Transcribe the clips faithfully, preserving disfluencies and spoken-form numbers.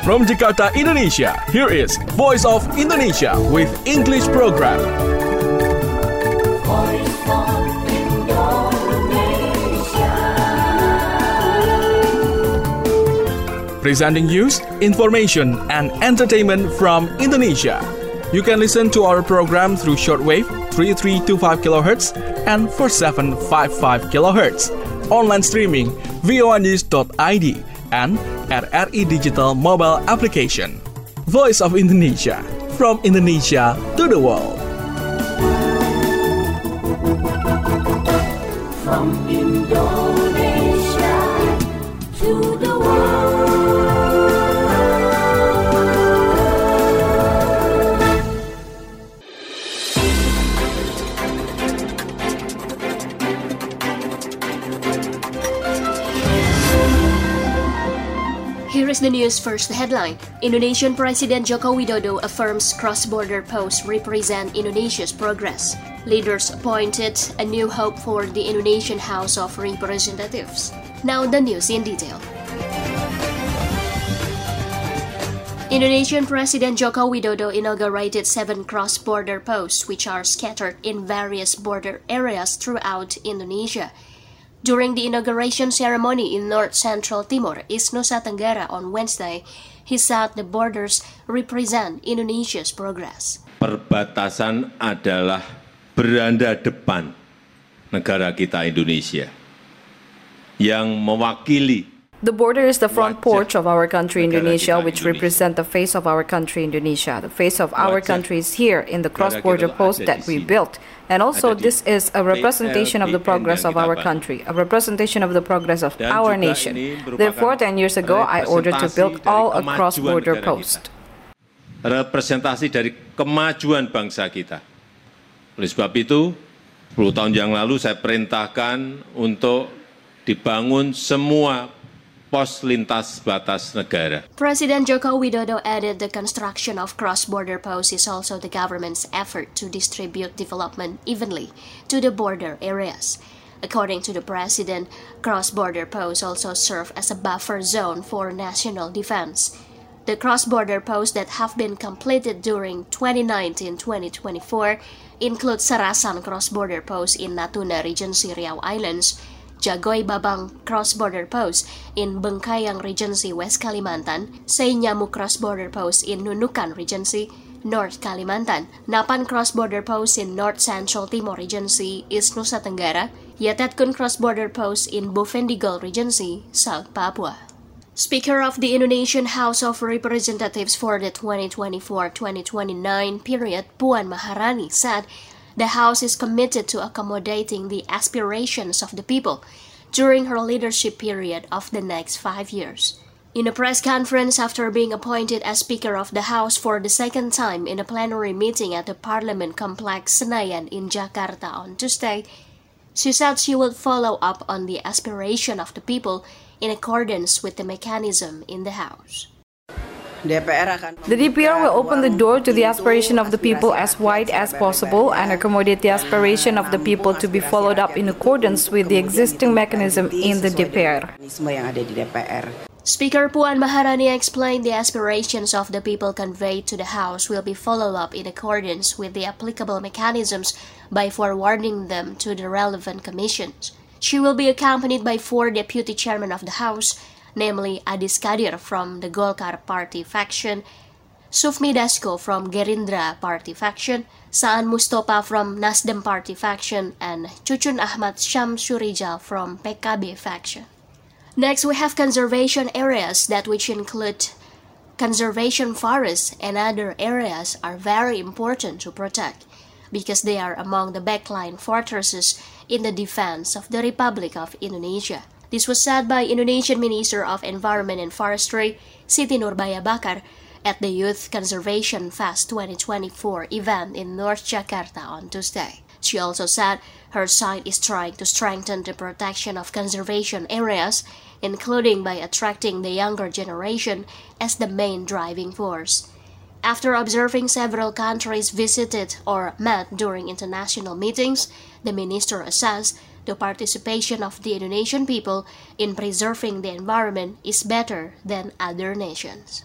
From Jakarta, Indonesia, here is Voice of Indonesia with English program. Voice of Indonesia. Presenting news, information, and entertainment from Indonesia. You can listen to our program through shortwave three three two five kilohertz and four seven five five kilohertz. Online streaming voa news dot I D and at R I Digital mobile application. Voice of Indonesia, from Indonesia to the world. From Indonesia to the world. Here is the news first headline. Indonesian President Joko Widodo affirms cross-border posts represent Indonesia's progress. Leaders appointed a new hope for the Indonesian House of Representatives. Now the news in detail. Indonesian President Joko Widodo inaugurated seven cross-border posts which are scattered in various border areas throughout Indonesia. During the inauguration ceremony in North Central Timor, East Nusa Tenggara on Wednesday, he said the borders represent Indonesia's progress. Perbatasan adalah beranda depan negara kita Indonesia yang mewakili. The border is the front porch of our country, Indonesia, which represent the face of our country, Indonesia. The face of our country is here in the cross-border post that we built. And also, this is a representation of the progress of our country, a representation of the progress of our nation. Therefore, ten years ago, I ordered to build all a cross-border post. Representasi dari kemajuan bangsa kita. Oleh sebab itu, sepuluh tahun yang lalu saya perintahkan untuk dibangun semua pos lintas batas negara. President Joko Widodo added the construction of cross-border posts is also the government's effort to distribute development evenly to the border areas. According to the president, cross-border posts also serve as a buffer zone for national defense. The cross-border posts that have been completed during twenty nineteen to twenty twenty-four include Sarasan cross-border post in Natuna Regency Riau Islands, Jagoy Babang cross-border post in Bengkayang Regency West Kalimantan, Seinyamu cross-border post in Nunukan Regency, North Kalimantan, Napan cross-border post in North Central Timor Regency, East Nusa Tenggara, Yatetkun cross-border post in Bovendigul Regency, South Papua. Speaker of the Indonesian House of Representatives for the twenty twenty-four to twenty twenty-nine period, Puan Maharani, said the House is committed to accommodating the aspirations of the people during her leadership period of the next five years. In a press conference after being appointed as Speaker of the House for the second time in a plenary meeting at the Parliament Complex Senayan in Jakarta on Tuesday, she said she would follow up on the aspiration of the people in accordance with the mechanism in the House. The D P R will open the door to the aspiration of the people as wide as possible and accommodate the aspiration of the people to be followed up in accordance with the existing mechanism in the D P R. Speaker Puan Maharani explained the aspirations of the people conveyed to the House will be followed up in accordance with the applicable mechanisms by forwarding them to the relevant commissions. She will be accompanied by four deputy chairmen of the House, namely Adis Kadir from the Golkar Party faction, Sufmi Dasko from Gerindra Party faction, Saan Mustafa from Nasdem Party faction, and Cucun Ahmad Syamsurijal from P K B faction. Next, we have conservation areas that which include conservation forests and other areas are very important to protect because they are among the backline fortresses in the defense of the Republic of Indonesia. This was said by Indonesian Minister of Environment and Forestry, Siti Nurbaya Bakar, at the Youth Conservation Fest twenty twenty-four event in North Jakarta on Tuesday. She also said her side is trying to strengthen the protection of conservation areas, including by attracting the younger generation as the main driving force. After observing several countries visited or met during international meetings, the minister assessed the participation of the Indonesian people in preserving the environment is better than other nations.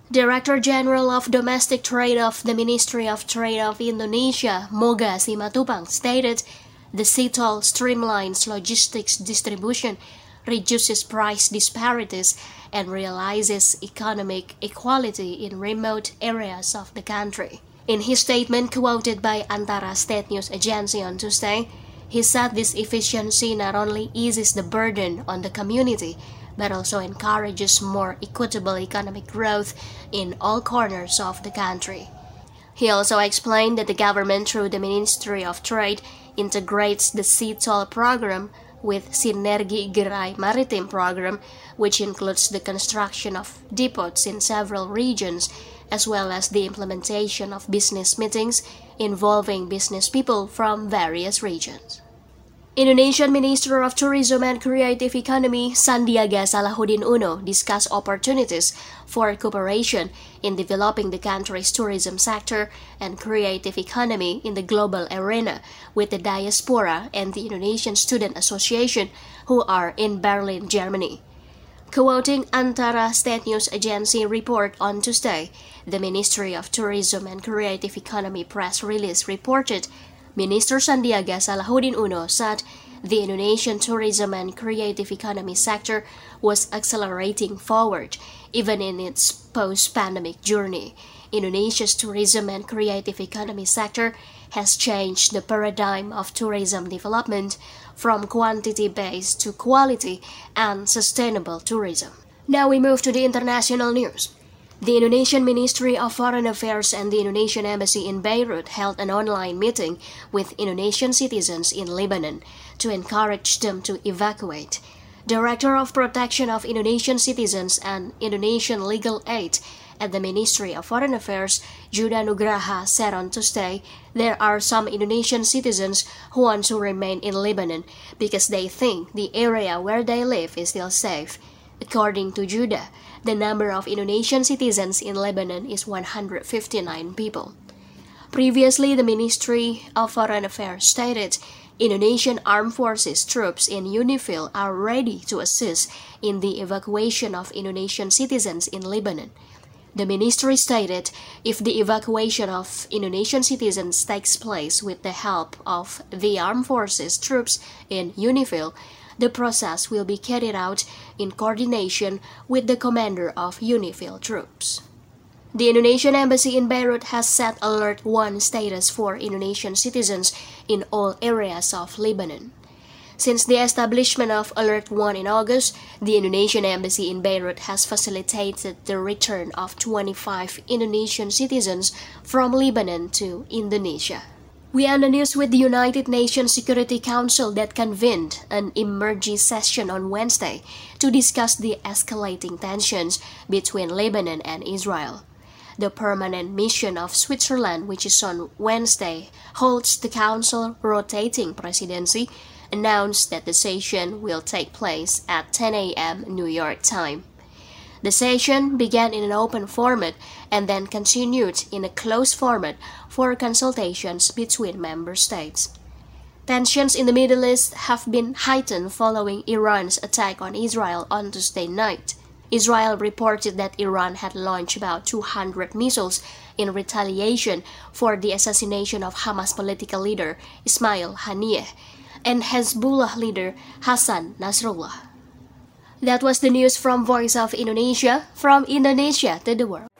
Director General of Domestic Trade of the Ministry of Trade of Indonesia, Moga Simatupang, stated the C T O L streamlines logistics distribution, reduces price disparities, and realizes economic equality in remote areas of the country. In his statement quoted by Antara State News Agency on Tuesday, he said this efficiency not only eases the burden on the community, but also encourages more equitable economic growth in all corners of the country. He also explained that the government, through the Ministry of Trade, integrates the C T O L program with Sinergi Gerai Maritim program, which includes the construction of depots in several regions, as well as the implementation of business meetings involving business people from various regions. Indonesian Minister of Tourism and Creative Economy Sandiaga Salahuddin Uno discussed opportunities for cooperation in developing the country's tourism sector and creative economy in the global arena with the diaspora and the Indonesian Student Association, who are in Berlin, Germany. Quoting Antara State News Agency report on Tuesday, the Ministry of Tourism and Creative Economy press release reported Minister Sandiaga Salahuddin Uno said the Indonesian tourism and creative economy sector was accelerating forward, even in its post-pandemic journey. Indonesia's tourism and creative economy sector has changed the paradigm of tourism development from quantity-based to quality and sustainable tourism. Now we move to the international news. The Indonesian Ministry of Foreign Affairs and the Indonesian Embassy in Beirut held an online meeting with Indonesian citizens in Lebanon to encourage them to evacuate. Director of Protection of Indonesian Citizens and Indonesian Legal Aid at the Ministry of Foreign Affairs, Judah Nugraha, said on Tuesday there are some Indonesian citizens who want to remain in Lebanon because they think the area where they live is still safe. According to Judah, the number of Indonesian citizens in Lebanon is one hundred fifty-nine people. Previously, the Ministry of Foreign Affairs stated Indonesian Armed Forces troops in UNIFIL are ready to assist in the evacuation of Indonesian citizens in Lebanon. The ministry stated if the evacuation of Indonesian citizens takes place with the help of the Armed Forces troops in UNIFIL, the process will be carried out in coordination with the commander of UNIFIL troops. The Indonesian Embassy in Beirut has set Alert one status for Indonesian citizens in all areas of Lebanon. Since the establishment of Alert one in August, the Indonesian Embassy in Beirut has facilitated the return of twenty-five Indonesian citizens from Lebanon to Indonesia. We end the news with the United Nations Security Council that convened an emergency session on Wednesday to discuss the escalating tensions between Lebanon and Israel. The permanent mission of Switzerland, which is on Wednesday, holds the Council rotating presidency, announced that the session will take place at ten a m New York time. The session began in an open format and then continued in a closed format for consultations between member states. Tensions in the Middle East have been heightened following Iran's attack on Israel on Tuesday night. Israel reported that Iran had launched about two hundred missiles in retaliation for the assassination of Hamas political leader Ismail Haniyeh and Hezbollah leader Hassan Nasrallah. That was the news from Voice of Indonesia, from Indonesia to the world.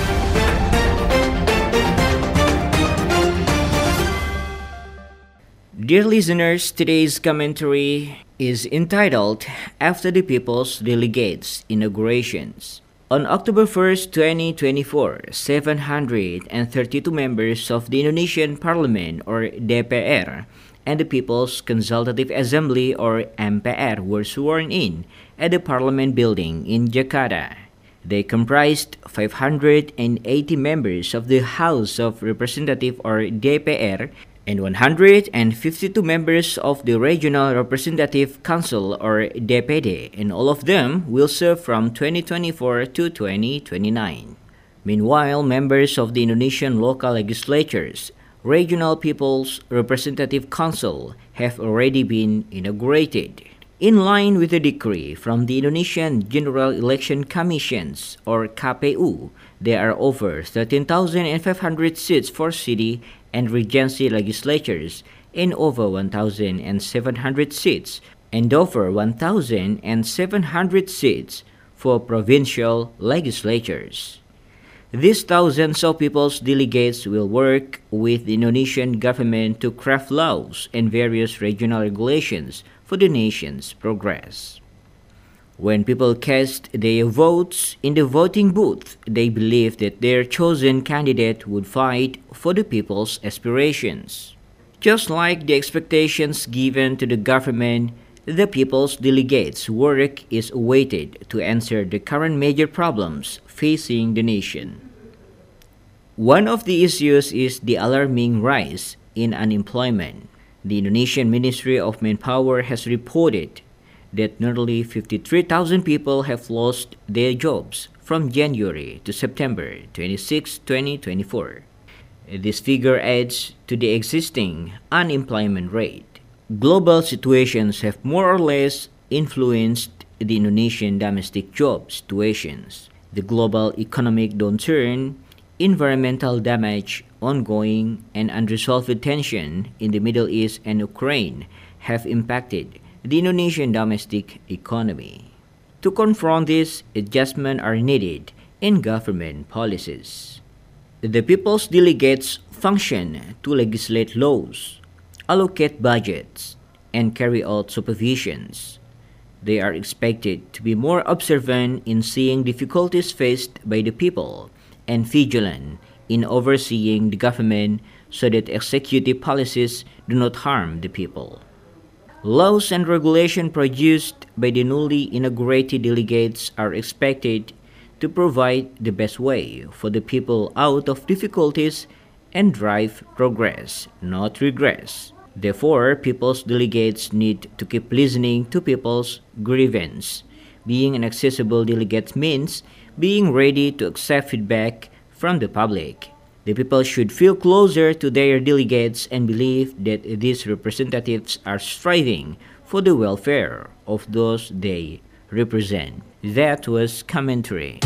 Dear listeners, today's commentary is entitled After the People's Delegates' Inaugurations. On October first, twenty twenty-four, seven hundred thirty-two members of the Indonesian Parliament, or D P R, and the People's Consultative Assembly, or M P R, were sworn in at the Parliament building in Jakarta. They comprised five hundred eighty members of the House of Representatives, or D P R, and one hundred fifty-two members of the Regional Representative Council, or D P D, and all of them will serve from twenty twenty-four to twenty twenty-nine. Meanwhile, members of the Indonesian local legislatures, Regional People's Representative Council, have already been inaugurated. In line with the decree from the Indonesian General Election Commissions, or K P U, there are over thirteen thousand five hundred seats for city and regency legislatures and over one thousand seven hundred seats and over one thousand seven hundred seats for provincial legislatures. These thousands of people's delegates will work with the Indonesian government to craft laws and various regional regulations for the nation's progress. When people cast their votes in the voting booth, they believe that their chosen candidate would fight for the people's aspirations. Just like the expectations given to the government, the people's delegates' work is awaited to answer the current major problems facing the nation. One of the issues is the alarming rise in unemployment. The Indonesian Ministry of Manpower has reported that nearly fifty-three thousand people have lost their jobs from January to September twenty-sixth, twenty twenty-four. This figure adds to the existing unemployment rate. Global situations have more or less influenced the Indonesian domestic job situations. The global economic downturn, environmental damage, ongoing and unresolved tension in the Middle East and Ukraine have impacted the Indonesian domestic economy. To confront this, adjustments are needed in government policies. The people's delegates function to legislate laws, allocate budgets, and carry out supervisions. They are expected to be more observant in seeing difficulties faced by the people and vigilant in overseeing the government so that executive policies do not harm the people. Laws and regulations produced by the newly inaugurated delegates are expected to provide the best way for the people out of difficulties and drive progress, not regress. Therefore, people's delegates need to keep listening to people's grievance. Being an accessible delegate means being ready to accept feedback from the public. The people should feel closer to their delegates and believe that these representatives are striving for the welfare of those they represent. That was commentary.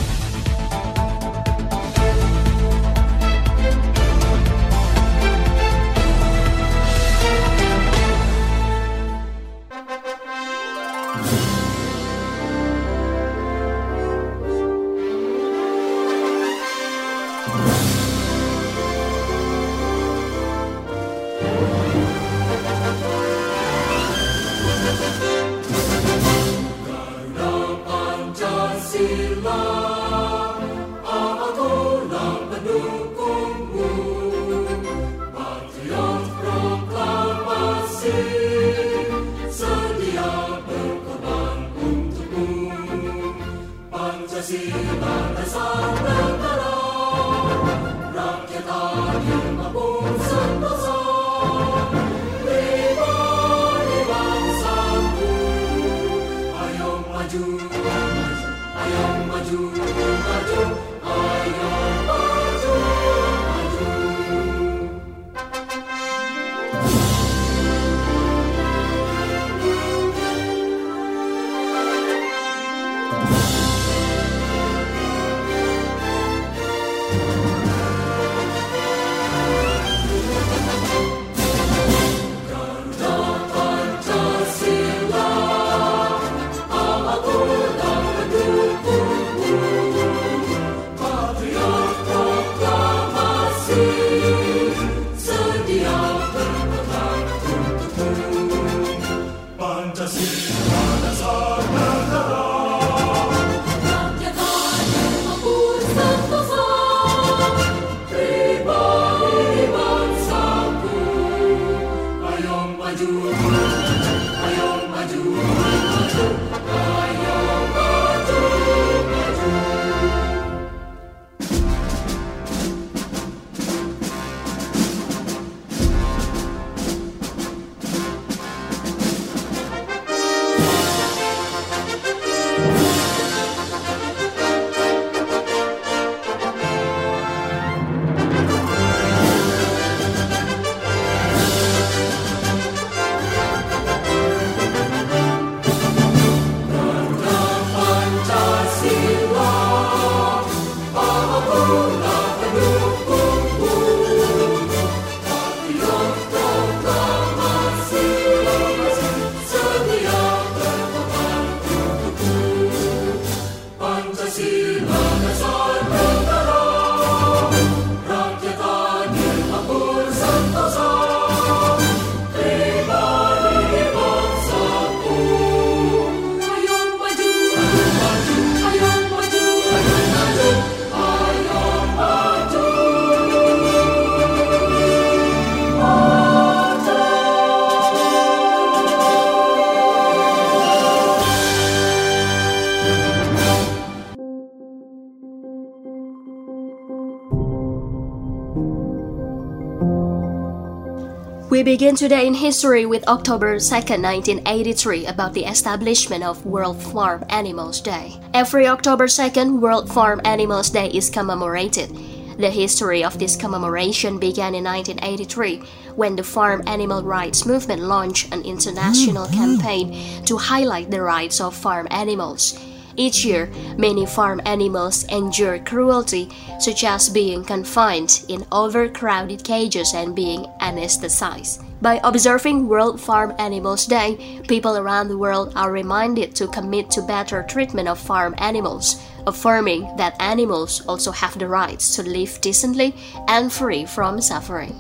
We begin today in history with October second, nineteen eighty-three, about the establishment of World Farm Animals Day. Every October second, World Farm Animals Day is commemorated. The history of this commemoration began in nineteen eighty-three, when the farm animal rights movement launched an international campaign to highlight the rights of farm animals. Each year, many farm animals endure cruelty, such as being confined in overcrowded cages and being anesthetized. By observing World Farm Animals Day, people around the world are reminded to commit to better treatment of farm animals, affirming that animals also have the rights to live decently and free from suffering.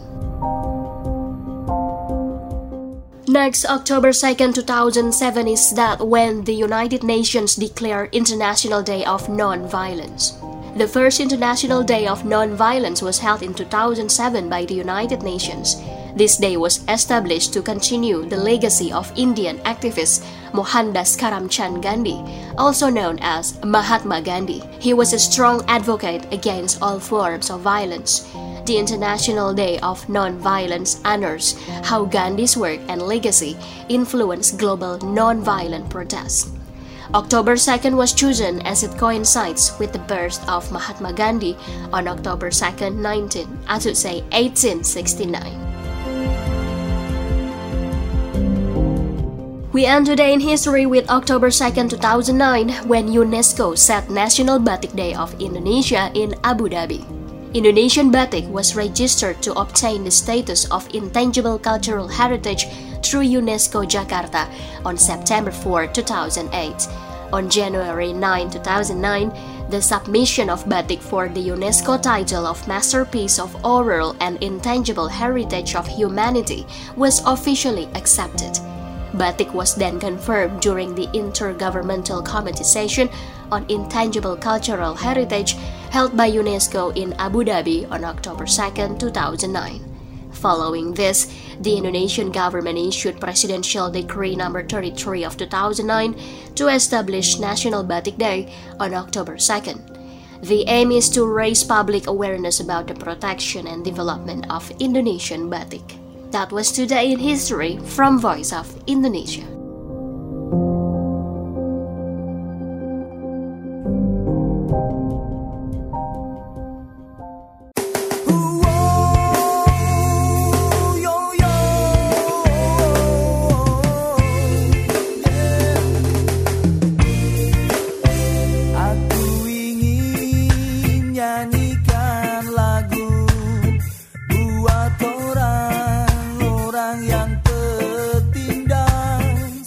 Next, October second, two thousand seven is that when the United Nations declared International Day of Non-Violence. The first International Day of Non-Violence was held in two thousand seven by the United Nations. This day was established to continue the legacy of Indian activist Mohandas Karamchand Gandhi, also known as Mahatma Gandhi. He was a strong advocate against all forms of violence. The International Day of Non-Violence honors how Gandhi's work and legacy influenced global non-violent protests. October second was chosen as it coincides with the birth of Mahatma Gandhi on October second, nineteen, I should say eighteen sixty-nine. We end today in history with October second, two thousand nine, when UNESCO set National Batik Day of Indonesia in Abu Dhabi. Indonesian batik was registered to obtain the status of Intangible Cultural Heritage through UNESCO Jakarta on September fourth, two thousand eight. On January ninth, two thousand nine, the submission of batik for the UNESCO title of Masterpiece of Oral and Intangible Heritage of Humanity was officially accepted. Batik was then confirmed during the Intergovernmental Committee session on Intangible Cultural Heritage held by UNESCO in Abu Dhabi on October second, two thousand nine. Following this, the Indonesian government issued Presidential Decree number thirty-three of two thousand nine to establish National Batik Day on October second. The aim is to raise public awareness about the protection and development of Indonesian batik. That was Today in History from Voice of Indonesia. Yang tertinggal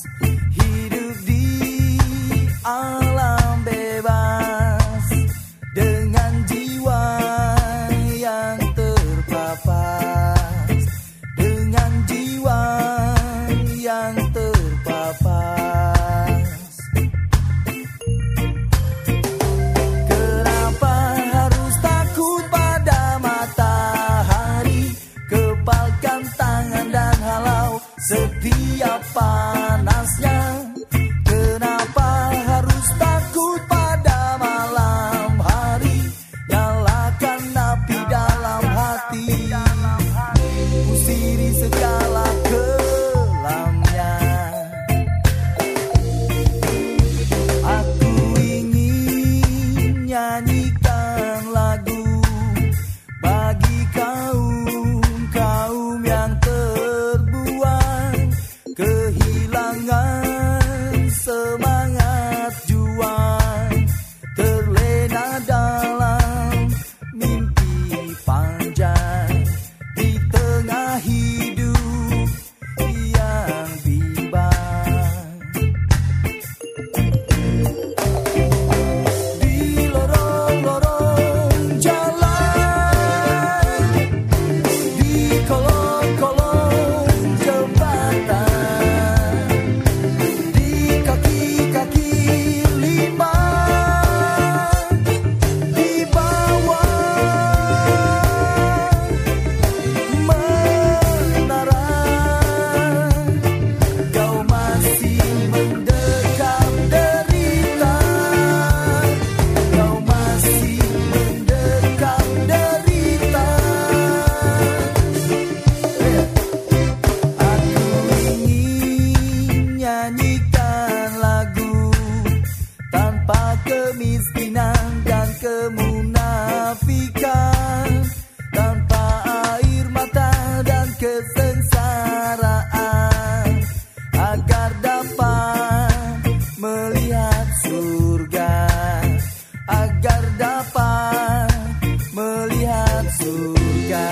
kesengsaraan agar dapat melihat surga, agar dapat melihat surga.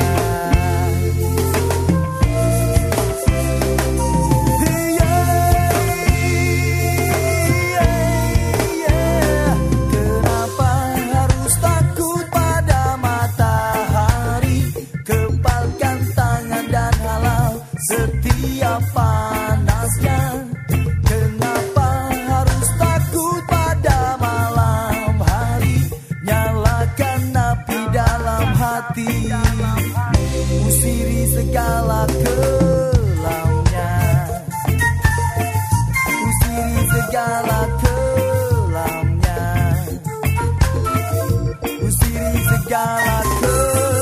Setiap panasnya, kenapa harus takut pada malam hari? Nyalakan api dalam hati, usiri segala kelamnya, usiri segala kelamnya, usiri segala kelamnya.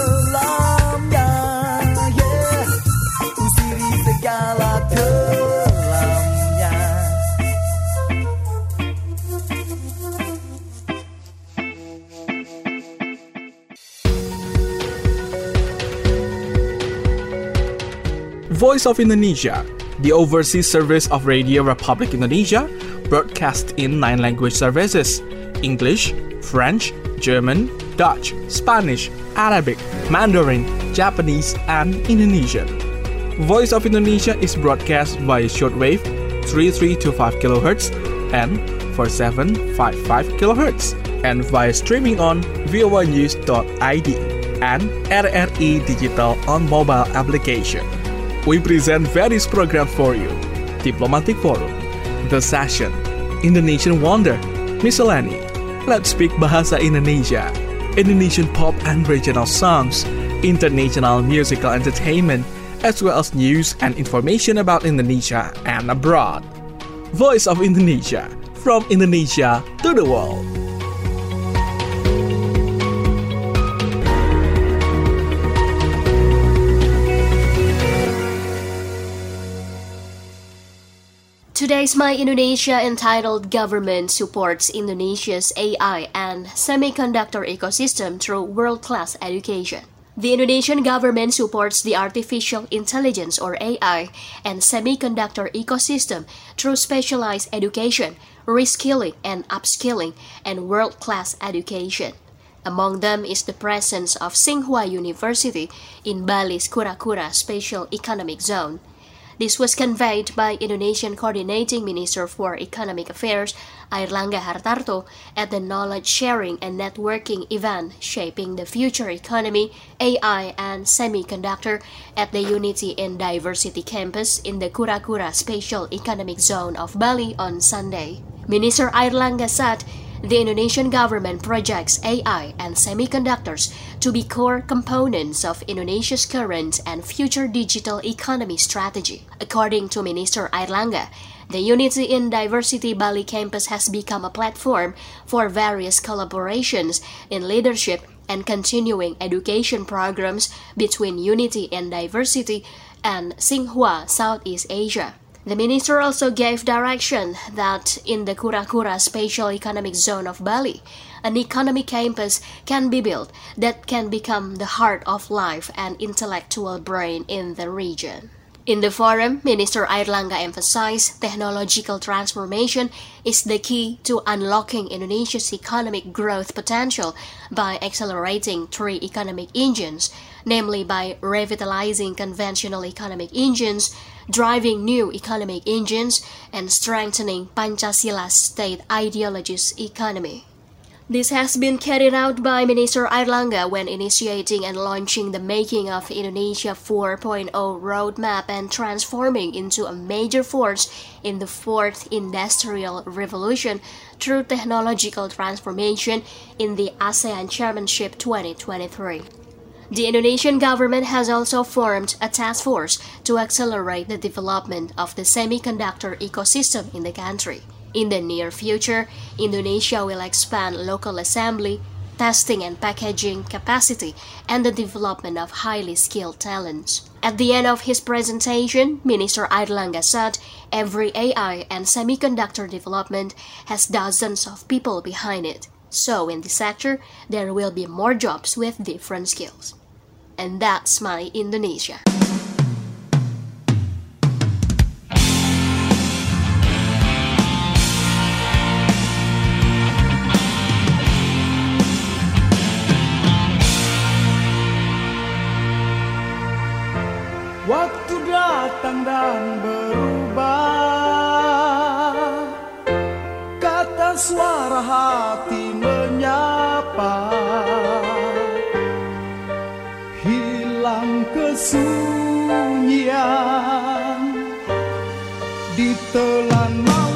Voice of Indonesia, the overseas service of Radio Republic Indonesia, broadcast in nine language services: English, French, German, Dutch, Spanish, Arabic, Mandarin, Japanese, and Indonesian. Voice of Indonesia is broadcast via shortwave three three two five kilohertz and four seven five five kilohertz, and via streaming on voa news dot I D and R R I Digital on mobile application. We present various programs for you: Diplomatic Forum, The Session, Indonesian Wonder, Miscellany, Let's Speak Bahasa Indonesia, Indonesian pop and regional songs, international musical entertainment, as well as news and information about Indonesia and abroad. Voice of Indonesia, from Indonesia to the world. Today's My Indonesia, entitled Government Supports Indonesia's A I and Semiconductor Ecosystem Through World-Class Education. The Indonesian government supports the artificial intelligence or A I and semiconductor ecosystem through specialized education, reskilling and upskilling, and world-class education. Among them is the presence of Tsinghua University in Bali's Kura-Kura Special Economic Zone. This was conveyed by Indonesian Coordinating Minister for Economic Affairs, Airlangga Hartarto, at the Knowledge Sharing and Networking event Shaping the Future Economy, A I and Semiconductor at the Unity in Diversity campus in the Kura-Kura Special Economic Zone of Bali on Sunday. Minister Airlangga said the Indonesian government projects A I and semiconductors to be core components of Indonesia's current and future digital economy strategy. According to Minister Airlangga, the Unity in Diversity Bali campus has become a platform for various collaborations in leadership and continuing education programs between Unity in Diversity and Tsinghua, Southeast Asia. The minister also gave direction that in the Kura-Kura Special Economic Zone of Bali, an economic campus can be built that can become the heart of life and intellectual brain in the region. In the forum, Minister Airlangga emphasized technological transformation is the key to unlocking Indonesia's economic growth potential by accelerating three economic engines, namely by revitalizing conventional economic engines, driving new economic engines, and strengthening Pancasila state ideology's economy. This has been carried out by Minister Airlangga when initiating and launching the Making of Indonesia four point oh roadmap and transforming into a major force in the fourth industrial revolution through technological transformation in the ASEAN Chairmanship twenty twenty-three. The Indonesian government has also formed a task force to accelerate the development of the semiconductor ecosystem in the country. In the near future, Indonesia will expand local assembly, testing and packaging capacity, and the development of highly skilled talents. At the end of his presentation, Minister Airlangga said every A I and semiconductor development has dozens of people behind it. So in this sector, there will be more jobs with different skills. And that's My Indonesia. datang dan berubah, kata suara hati menyapa, hilang kesunyian di telan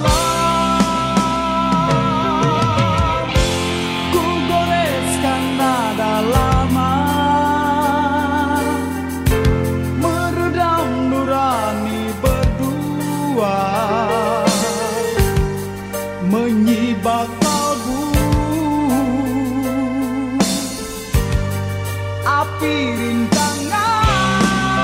malam. Ku goreskan nada lama, meredam nurani berdua, menyibak kalbu api rintangan.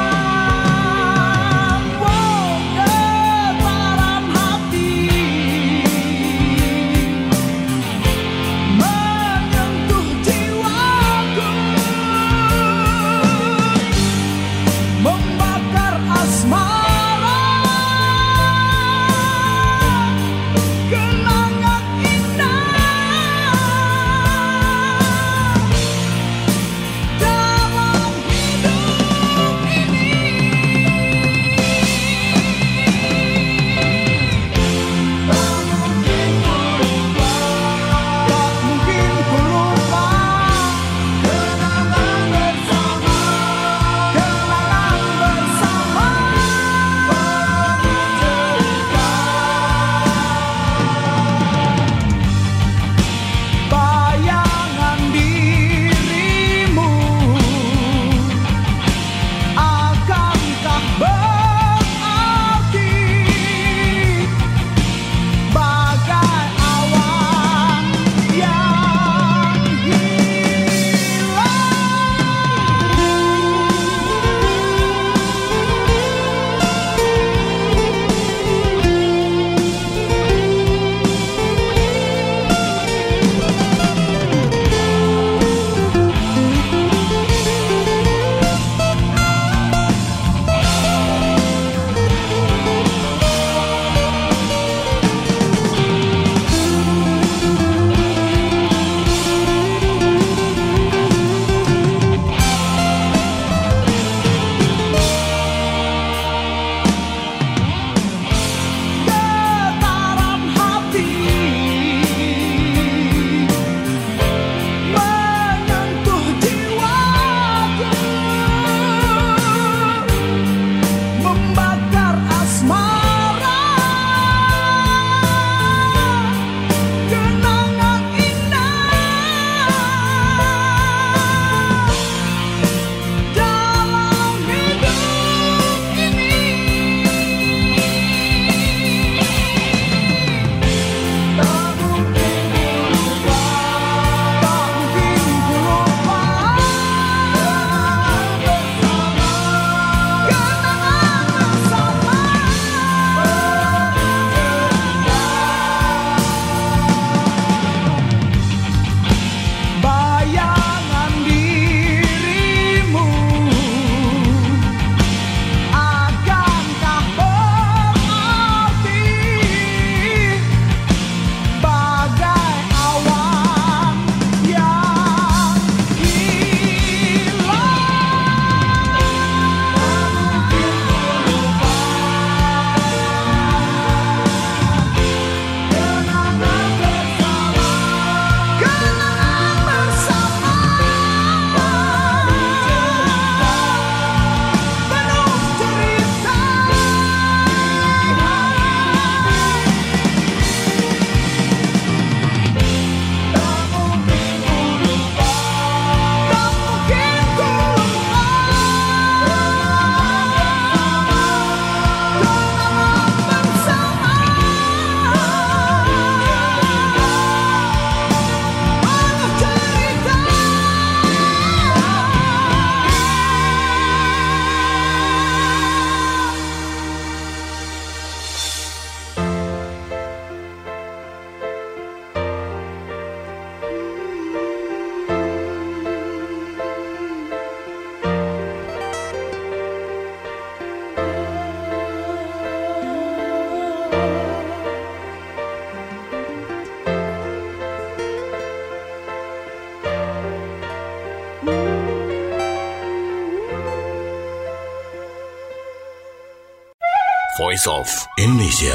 Voice of Indonesia.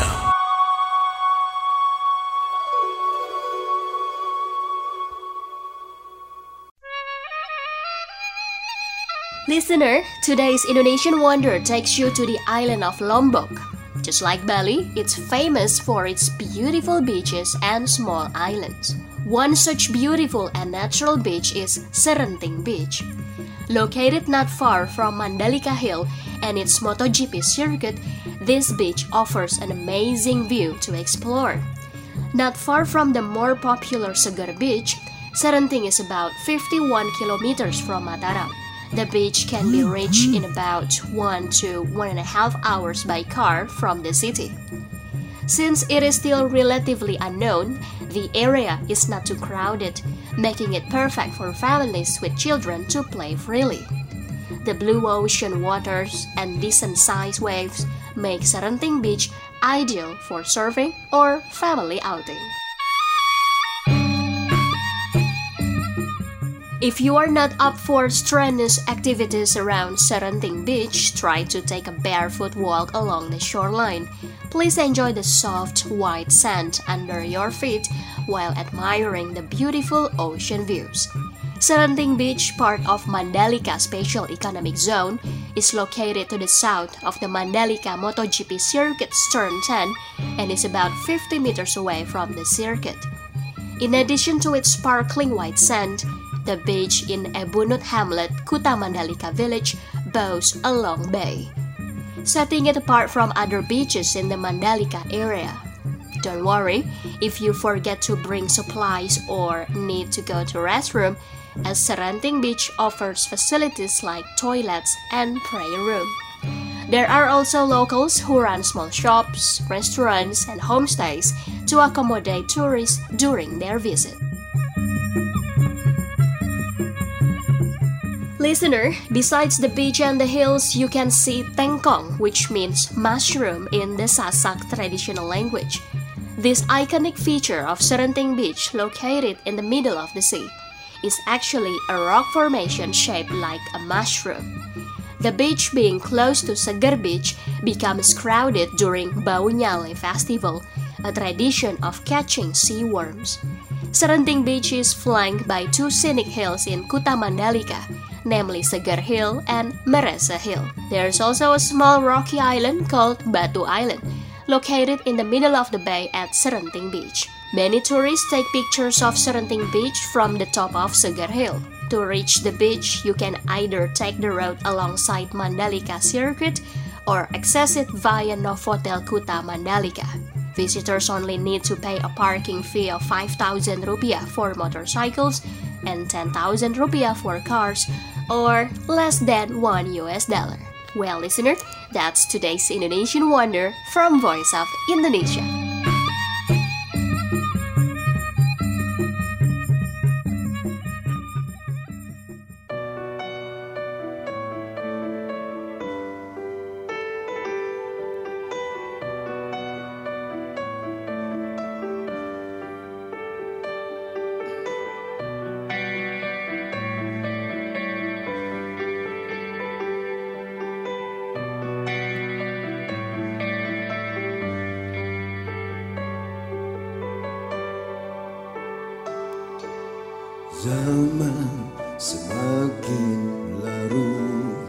Listener, today's Indonesian Wonder takes you to the island of Lombok. Just like Bali, it's famous for its beautiful beaches and small islands. One such beautiful and natural beach is Serenting Beach. Located not far from Mandalika Hill and its MotoGP circuit, this beach offers an amazing view to explore. Not far from the more popular Segar Beach, Serenting is about fifty-one kilometers from Mataram. The beach can be reached in about one to one and a half hours by car from the city. Since it is still relatively unknown, the area is not too crowded, making it perfect for families with children to play freely. The blue ocean waters and decent-sized waves make Serenting Beach ideal for surfing or family outing. If you are not up for strenuous activities around Serenting Beach, try to take a barefoot walk along the shoreline. Please enjoy the soft, white sand under your feet while admiring the beautiful ocean views. Serenting Beach, part of Mandalika Special Economic Zone, is located to the south of the Mandalika MotoGP Circuit's Turn ten and is about fifty meters away from the circuit. In addition to its sparkling white sand, the beach in Ebunut Hamlet, Kuta Mandalika Village, boasts a long bay, setting it apart from other beaches in the Mandalika area. Don't worry if you forget to bring supplies or need to go to restroom, as Serenting Beach offers facilities like toilets and prayer room. There are also locals who run small shops, restaurants, and homestays to accommodate tourists during their visit. Listener, besides the beach and the hills, you can see tengkong, which means mushroom in the Sasak traditional language. This iconic feature of Serenting Beach, located in the middle of the sea, is actually a rock formation shaped like a mushroom. The beach, being close to Segar Beach, becomes crowded during Bau Nyale Festival, a tradition of catching sea worms. Serenting Beach is flanked by two scenic hills in Kuta Mandalika, namely Segar Hill and Meresa Hill. There's also a small rocky island called Batu Island, located in the middle of the bay at Serenting Beach. Many tourists take pictures of Serenting Beach from the top of Segar Hill. To reach the beach, you can either take the road alongside Mandalika Circuit or access it via Novotel Kuta Mandalika. Visitors only need to pay a parking fee of five thousand rupiah for motorcycles and ten thousand rupiah for cars, or less than one U S dollar. Well, listener, that's today's Indonesian Wonder from Voice of Indonesia. Zaman semakin larut,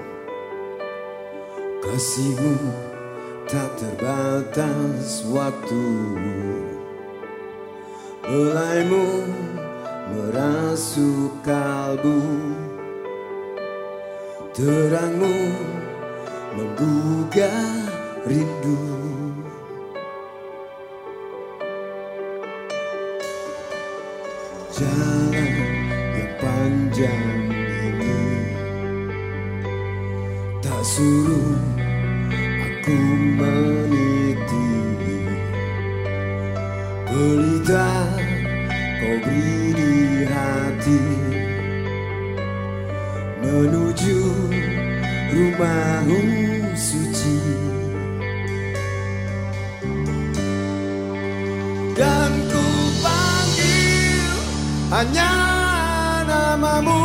kasihmu tak terbatas waktu, belaimu merasuk kalbu, terangmu menggugah rindu. Jalan yang panjang ini tak suruh aku meniti, pelita kau beri di hati, menuju rumahmu suci. Dan ku panggil hanya namamu,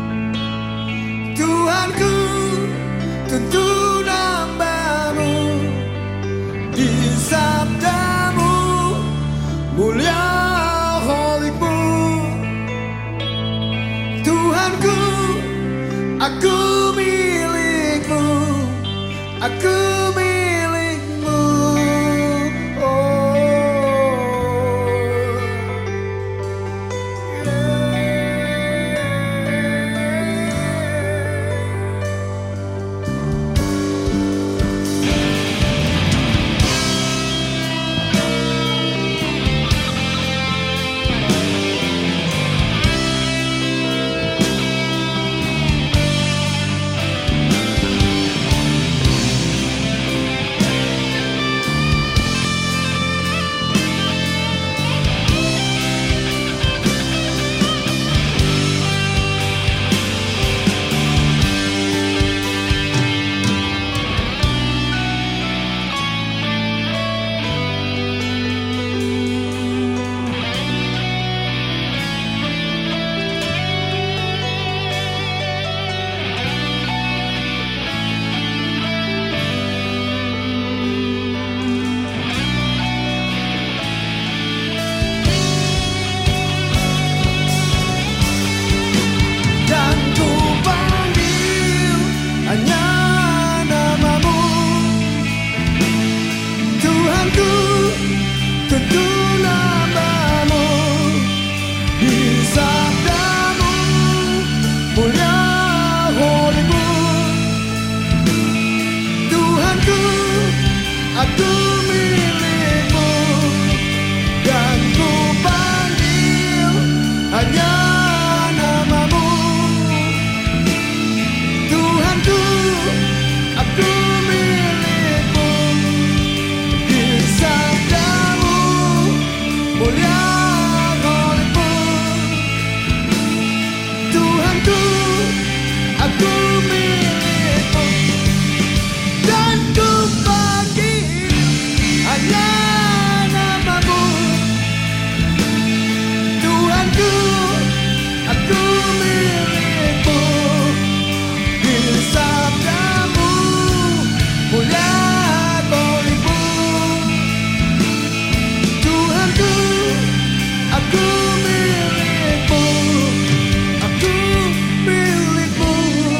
Tuhanku, tuntun hambamu. Tuhanku, tentu namamu, di sabdamu mulia holimu. Tuhanku, aku milikmu, dan ku panggil hanya namamu. Tuhanku, aku milikmu, di sabdamu mulia holimu. Tuhanku, aku milikmu, dan ku panggil hanya namamu. Tuhanku, aku milikmu, di sabdamu mulia holimu. Tuhanku, aku milikmu, aku milikmu.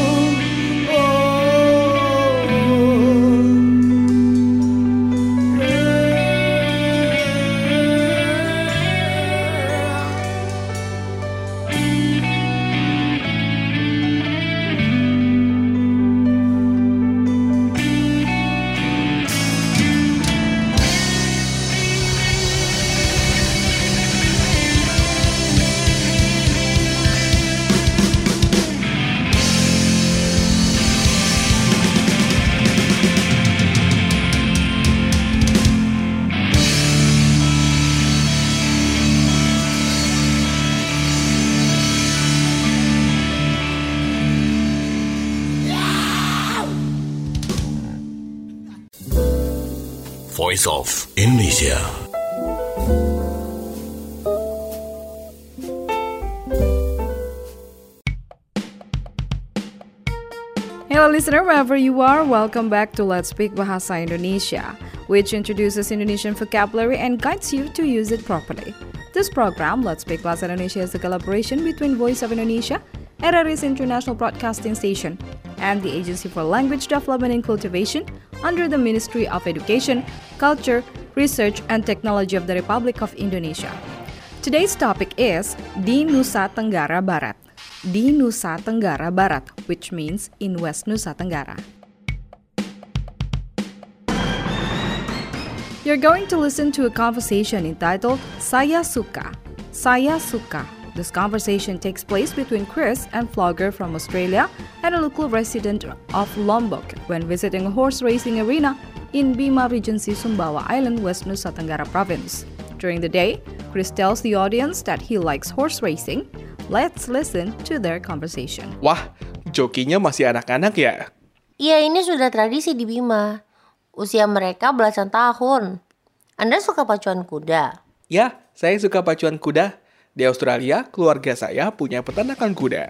Voice of Indonesia. Hello listener, wherever you are, welcome back to Let's Speak Bahasa Indonesia, which introduces Indonesian vocabulary and guides you to use it properly. This program, Let's Speak Bahasa Indonesia, is a collaboration between Voice of Indonesia, R R I's International Broadcasting Station, and the Agency for Language Development and Cultivation under the Ministry of Education, Culture, Research and Technology of the Republic of Indonesia. Today's topic is di Nusa Tenggara Barat. Di Nusa Tenggara Barat, which means in West Nusa Tenggara. You're going to listen to a conversation entitled Saya Suka. Saya Suka. This conversation takes place between Chris and vlogger from Australia and a local resident of Lombok when visiting a horse racing arena in Bima Regency, Sumbawa Island, West Nusa Tenggara Province. During the day, Chris tells the audience that he likes horse racing. Let's listen to their conversation. Wah, jokinya masih anak-anak ya? Iya, ini sudah tradisi di Bima. Usia mereka belasan tahun. Anda suka pacuan kuda? Ya, saya suka pacuan kuda. Di Australia, keluarga saya punya peternakan kuda.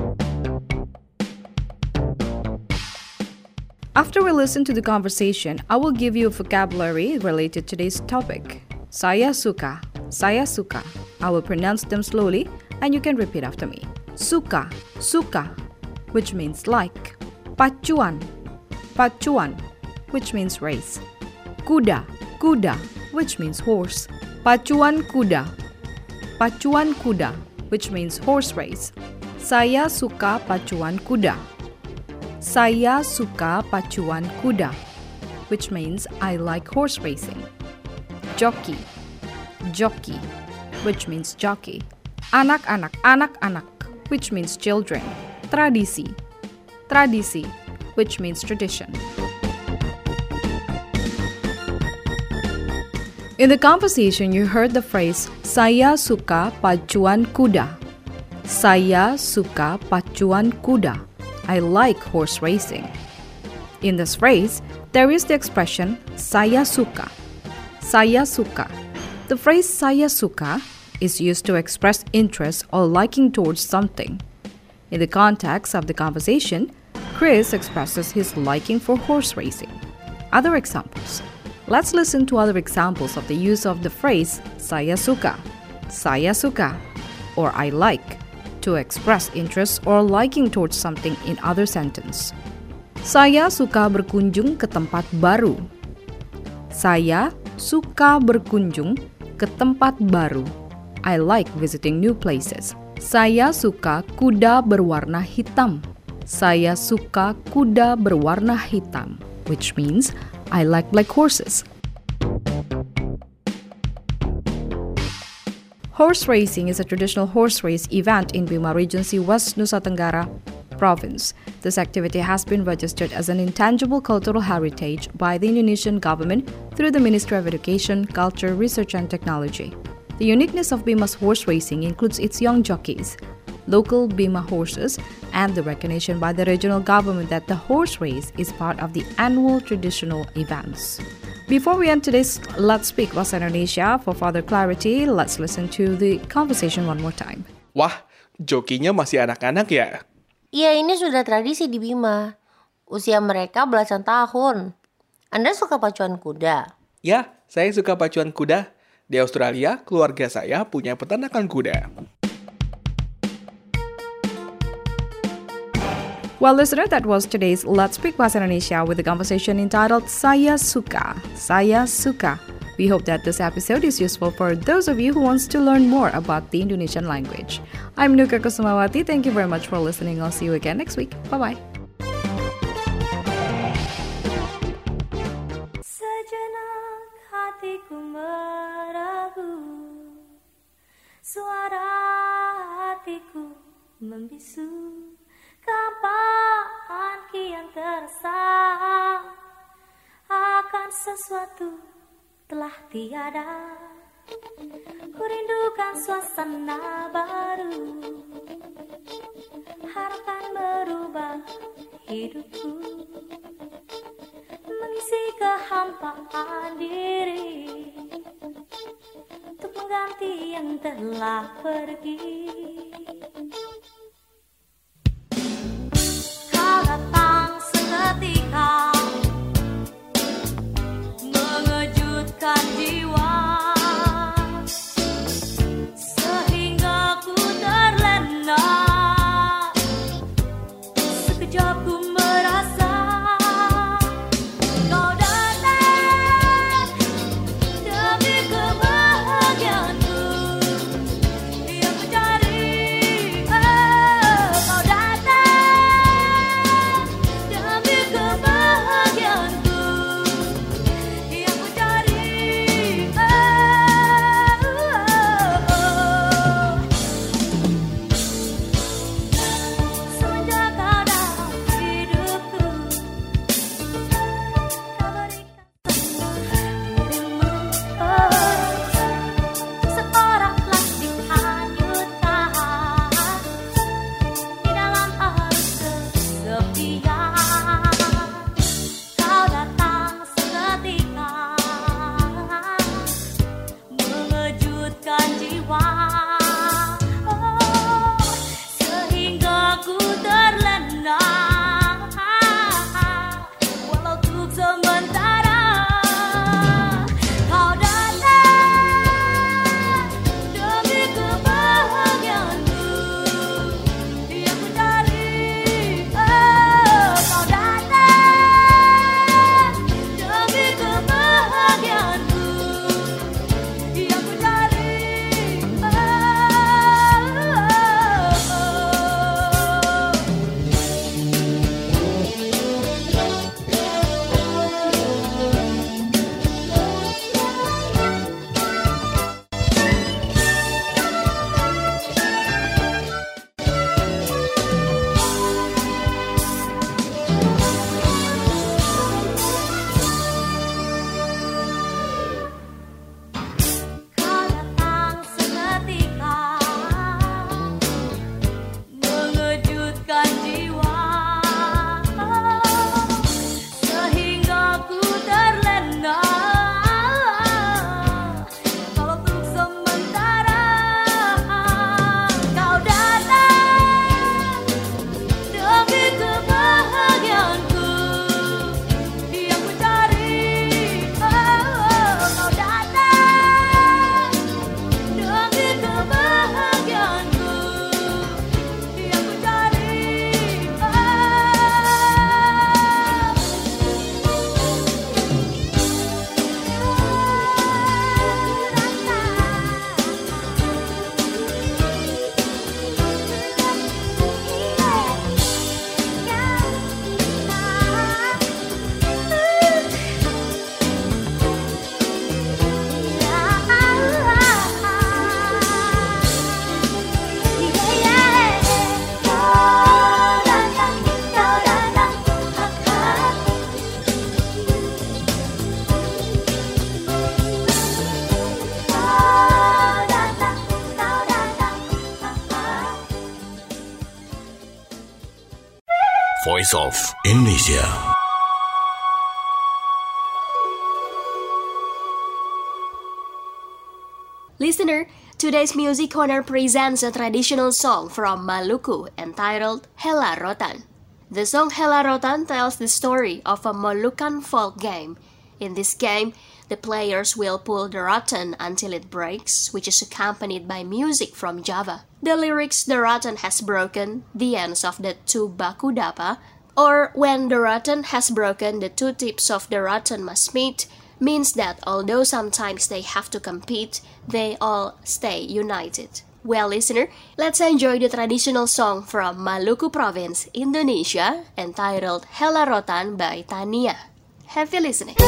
After we listen to the conversation, I will give you a vocabulary related to today's topic. Saya suka, saya suka. I will pronounce them slowly and you can repeat after me. Suka, suka, which means like. Pacuan, pacuan, which means race. Kuda, kuda, which means horse. Pacuan kuda, pacuan kuda, which means horse race. Saya suka pacuan kuda. Saya suka pacuan kuda, which means I like horse racing. Joki, joki, which means jockey. Anak-anak, anak-anak, which means children. Tradisi, tradisi, which means tradition. In the conversation, you heard the phrase, Saya suka pacuan kuda. Saya suka pacuan kuda. I like horse racing. In this phrase, there is the expression, Saya suka. Saya suka. The phrase Saya suka is used to express interest or liking towards something. In the context of the conversation, Chris expresses his liking for horse racing. Other examples. Let's listen to other examples of the use of the phrase Saya suka, Saya suka, or I like, to express interest or liking towards something in other sentence. Saya suka berkunjung ke tempat baru. Saya suka berkunjung ke tempat baru. I like visiting new places. Saya suka kuda berwarna hitam. Saya suka kuda berwarna hitam, which means I like black horses. Horse racing is a traditional horse race event in Bima Regency, West Nusa Tenggara Province. This activity has been registered as an intangible cultural heritage by the Indonesian government through the Ministry of Education, Culture, Research and Technology. The uniqueness of Bima's horse racing includes its young jockeys, local Bima horses, and the recognition by the regional government that the horse race is part of the annual traditional events. Before we end today's Let's Speak Bahasa Indonesia, for further clarity, let's listen to the conversation one more time. Wah, jokinya masih anak-anak ya? Iya, ini sudah tradisi di Bima. Usia mereka belasan tahun. Anda suka pacuan kuda? Ya, saya suka pacuan kuda. Di Australia, keluarga saya punya peternakan kuda. Well, listener, that was today's Let's Speak Bahasa Indonesia with a conversation entitled Saya Suka, Saya Suka. We hope that this episode is useful for those of you who wants to learn more about the Indonesian language. I'm Nuka Kusumawati. Thank you very much for listening. I'll see you again next week. Bye-bye. Sejenak hatiku meragu, suara hatiku membisu. Kapan kian terasa akan sesuatu telah tiada. Ku rindukan suasana baru, harapan berubah hidupku, mengisi kehampaan diri untuk mengganti yang telah pergi. Datang seketika mengejutkan jiwa, sehingga ku terlena. Sekejap ku merasa kau datang demi kebahagiaanku yang mencari Voice of Indonesia. Listener, today's Music Corner presents a traditional song from Maluku entitled Hela Rotan. The song Hela Rotan tells the story of a Moluccan folk game. In this game, the players will pull the rotan until it breaks, which is accompanied by music from Java. The lyrics "the rotan has broken, the ends of the two baku dapa," or "when the rotan has broken, the two tips of the rotan must meet," means that although sometimes they have to compete, they all stay united. Well, listener, let's enjoy the traditional song from Maluku Province, Indonesia, entitled Hela Rotan by Tania. Happy listening!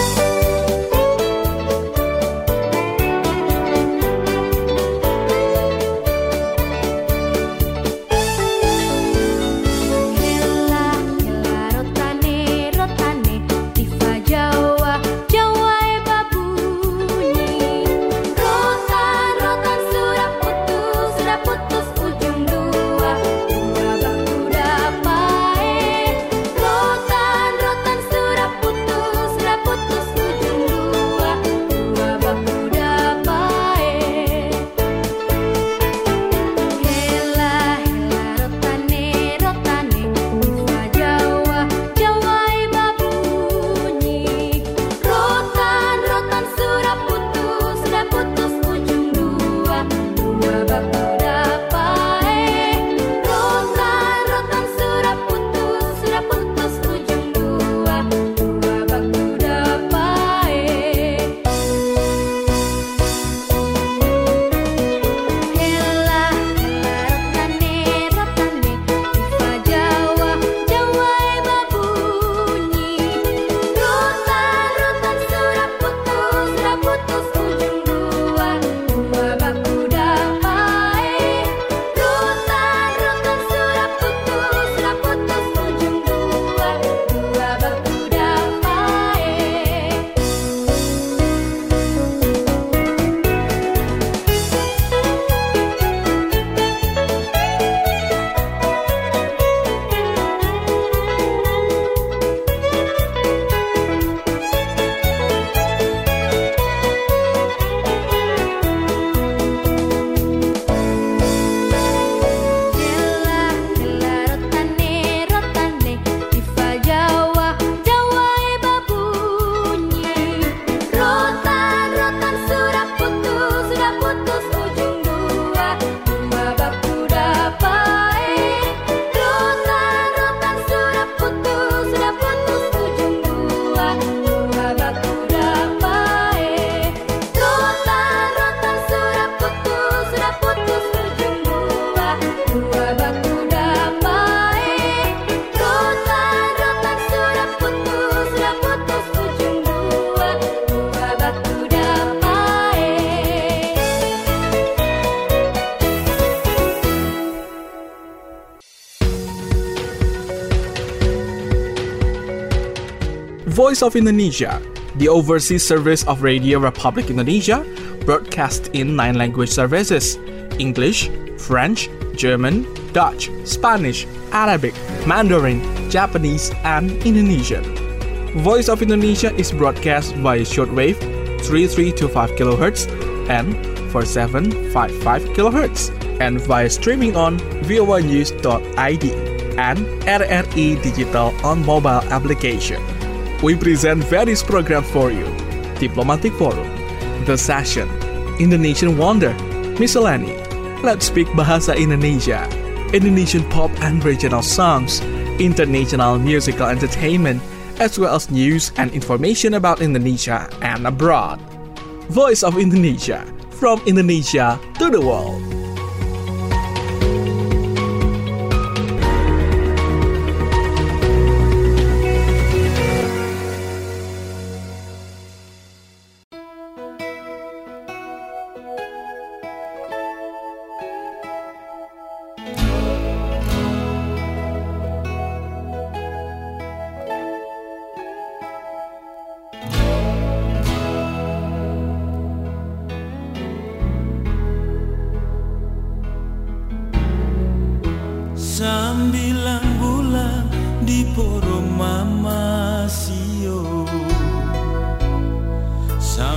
Voice of Indonesia, the overseas service of Radio Republic Indonesia, broadcast in nine language services: English, French, German, Dutch, Spanish, Arabic, Mandarin, Japanese, and Indonesian. Voice of Indonesia is broadcast by shortwave thirty-three point two five kilohertz and forty-seven point five five kilohertz, and via streaming on voa news dot I D and R R I Digital on mobile application. We present various programs for you: Diplomatic Forum, The Session, Indonesian Wonder, Miscellany, Let's Speak Bahasa Indonesia, Indonesian pop and regional songs, international musical entertainment, as well as news and information about Indonesia and abroad. Voice of Indonesia, from Indonesia to the world.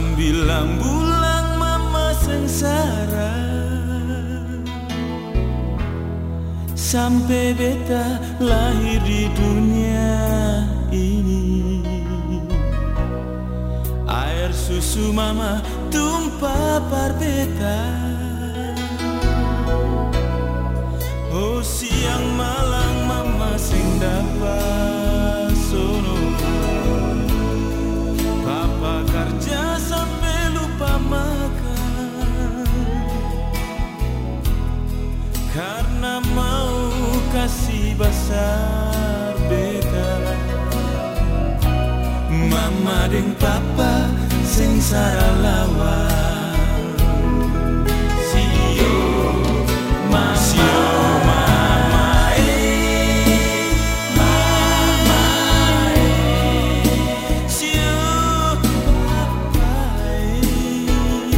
sambilang bulang mama sengsara sampai beta lahir di dunia ini. Air susu mama tumpah par beta. Oh siang malam mama sing dapat sono. Papa kerja sampai lupa makan karena mau kasih besar beta. Mama deng papa sengsara lawan. Sio mama, sio mama eh, mama eh, sio papa eh.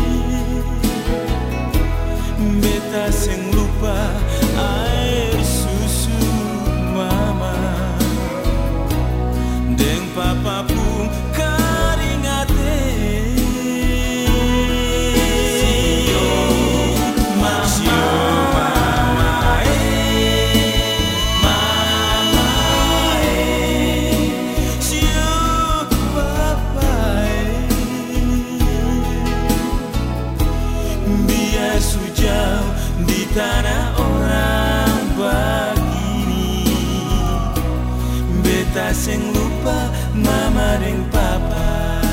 Beta sing lupa air susu mama deng papa pun keringat eh. Sio mama, sio mama eh, mama eh, sio papa eh. Biar sujau di tanah orang begini, beta sing lupa mama deng papa.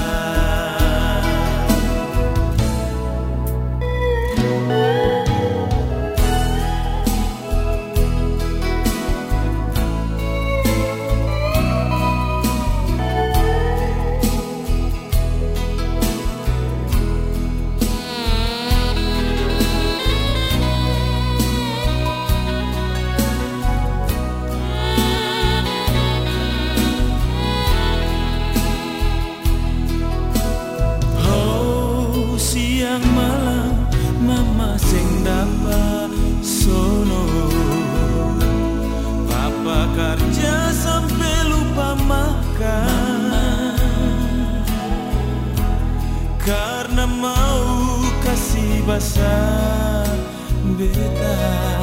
Oh siang malam mama sing dapat sono. Papa kerja sampai lupa makan karena mau kasih besar beta.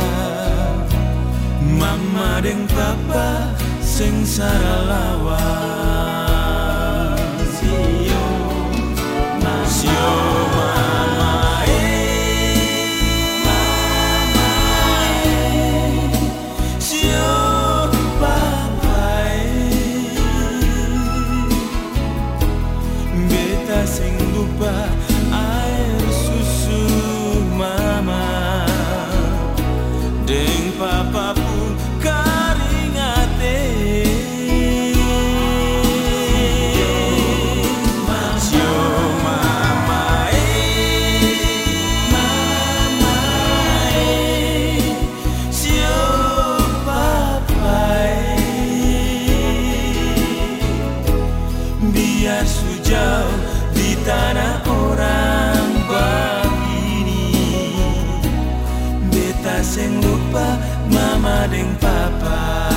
Mama deng papa sengsara lawan. Sio mama, sio mama eh, mama eh, sio papa eh. Beta sing lupa air susu mama deng papa pun keringat eh. Sio mama eh, mama eh, sio papa eh. Biar sujau di tanah orang begini, beta sing lupa mama deng papa.